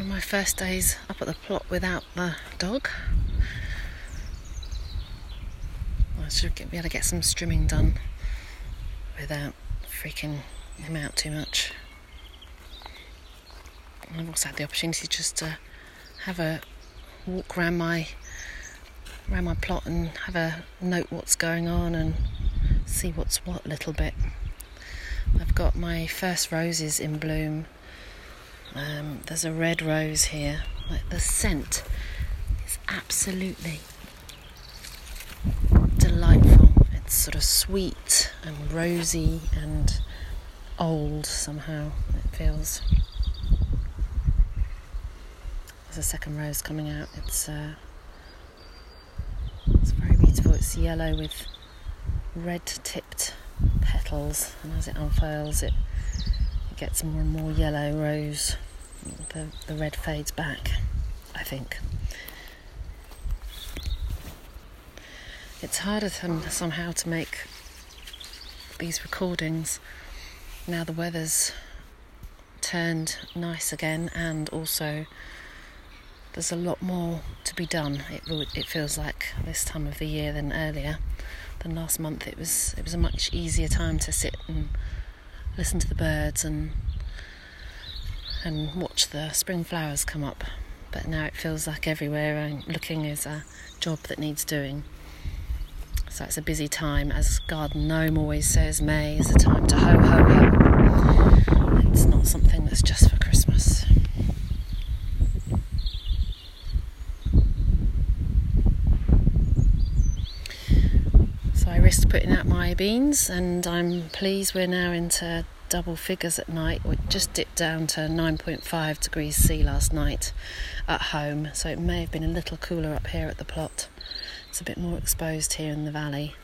One of my first days up at the plot without the dog. I should be able to get some strimming done without freaking him out too much. And I've also had the opportunity just to have a walk around my plot and have a note what's going on and see what's what a little bit. I've got my first roses in bloom. There's a red rose here. Like, the scent is absolutely delightful. It's sort of sweet and rosy and old somehow, it feels. There's a second rose coming out. It's very beautiful. It's yellow with red-tipped petals, and as it unfurls, it gets more and more yellow rose. The red fades back, I think. It's harder somehow to make these recordings now the weather's turned nice again, and also there's a lot more to be done. It feels like this time of the year than earlier. Than last month. It was a much easier time to sit and listen to the birds and watch the spring flowers come up. But now it feels like everywhere I'm looking is a job that needs doing. So it's a busy time. As Garden Gnome always says, May is the time to ho ho ho. It's not something that's just for Christmas. So I risked putting out my beans, and I'm pleased we're now into double figures at night. We just dipped down to 9.5 degrees C last night at home, so it may have been a little cooler up here at the plot. It's a bit more exposed here in the valley.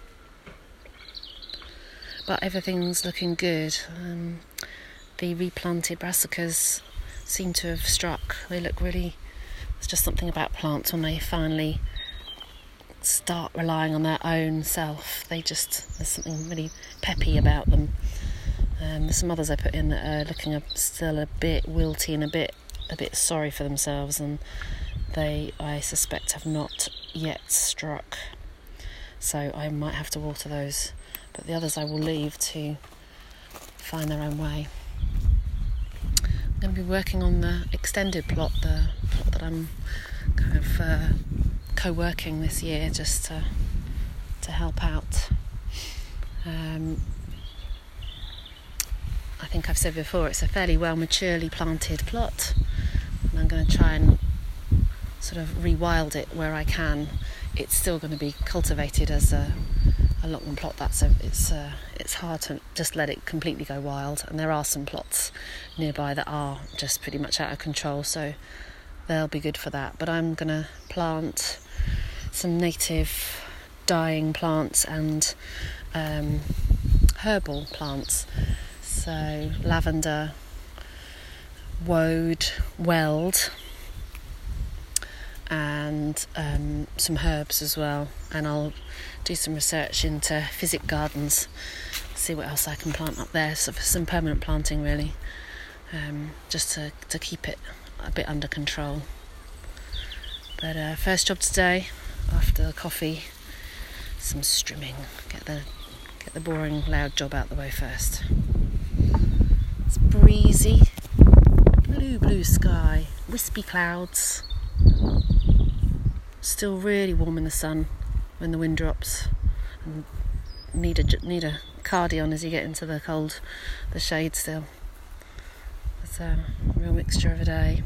But everything's looking good. The replanted brassicas seem to have struck. They look really... It's just something about plants when they finally start relying on their own self. There's something really peppy about them. There's some others I put in that are looking still a bit wilty and a bit sorry for themselves, and they, I suspect, have not yet struck. So I might have to water those, but the others I will leave to find their own way. I'm going to be working on the extended plot, the plot that I'm kind of co-working this year, just to help out. I think I've said before, it's a fairly well maturely planted plot, and I'm going to try and sort of rewild it where I can. It's still going to be cultivated as a Lockman plot. It's hard to just let it completely go wild, and there are some plots nearby that are just pretty much out of control, so they'll be good for that. But I'm going to plant some native dying plants and herbal plants. So lavender, woad, weld, and some herbs as well. And I'll do some research into physic gardens, see what else I can plant up there. So for some permanent planting, really, just to keep it a bit under control. But first job today, after the coffee, some strimming. Get the boring, loud job out the way first. It's breezy, blue sky, wispy clouds. Still really warm in the sun when the wind drops, and need a cardi on as you get into the shade still. It's a real mixture of a day.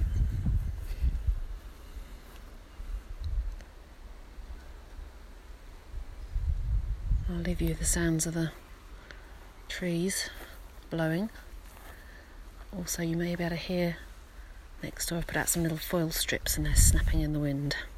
I'll leave you with the sounds of the trees blowing. Also, you may be able to hear next door I've put out some little foil strips and they're snapping in the wind.